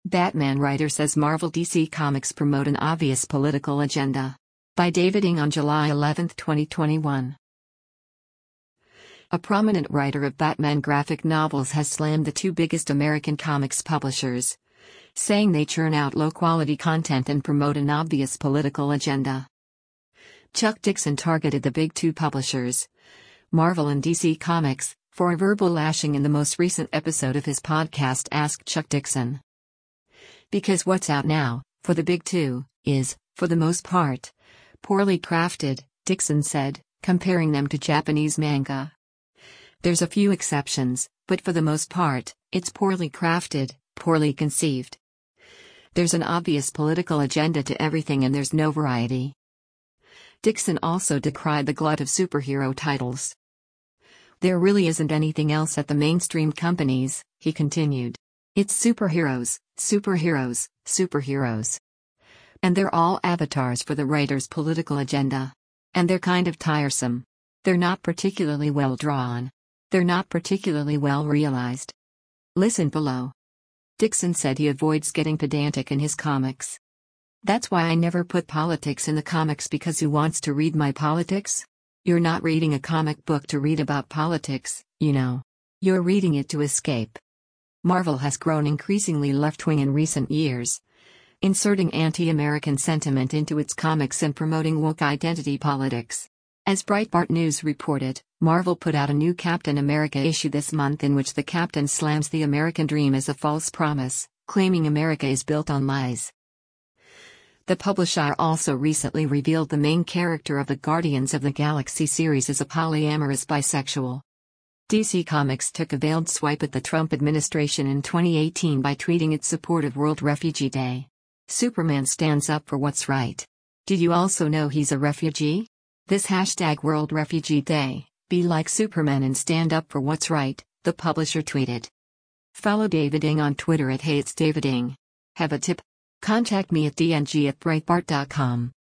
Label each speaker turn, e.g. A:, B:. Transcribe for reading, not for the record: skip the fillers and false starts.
A: Batman writer says Marvel DC Comics promote an obvious political agenda. By David Ng on July 11, 2021. A prominent writer of Batman graphic novels has slammed the two biggest American comics publishers, saying they churn out low-quality content and promote an obvious political agenda. Chuck Dixon targeted the big two publishers, Marvel and DC Comics, for a verbal lashing in the most recent episode of his podcast Ask Chuck Dixon. Because what's out now, for the big two, is, for the most part, poorly crafted, Dixon said, comparing them to Japanese manga. There's a few exceptions, but for the most part, it's poorly crafted, poorly conceived. There's an obvious political agenda to everything and there's no variety. Dixon also decried the glut of superhero titles. There really isn't anything else at the mainstream companies, he continued. It's superheroes, superheroes, superheroes. And they're all avatars for the writer's political agenda. And they're kind of tiresome. They're not particularly well drawn. They're not particularly well realized. Listen below. Dixon said he avoids getting pedantic in his comics. That's why I never put politics in the comics, because who wants to read my politics? You're not reading a comic book to read about politics, you know. You're reading it to escape. Marvel has grown increasingly left-wing in recent years, inserting anti-American sentiment into its comics and promoting woke identity politics. As Breitbart News reported, Marvel put out a new Captain America issue this month in which the Captain slams the American dream as a false promise, claiming America is built on lies. The publisher also recently revealed the main character of the Guardians of the Galaxy series is a polyamorous bisexual. DC Comics took a veiled swipe at the Trump administration in 2018 by tweeting its support of World Refugee Day. Superman stands up for what's right. Did you also know he's a refugee? This hashtag World Refugee Day, be like Superman and stand up for what's right, the publisher tweeted. Follow David Ng on Twitter at @HeyIt'sDavidNg. Have a tip? Contact me at dng@breitbart.com.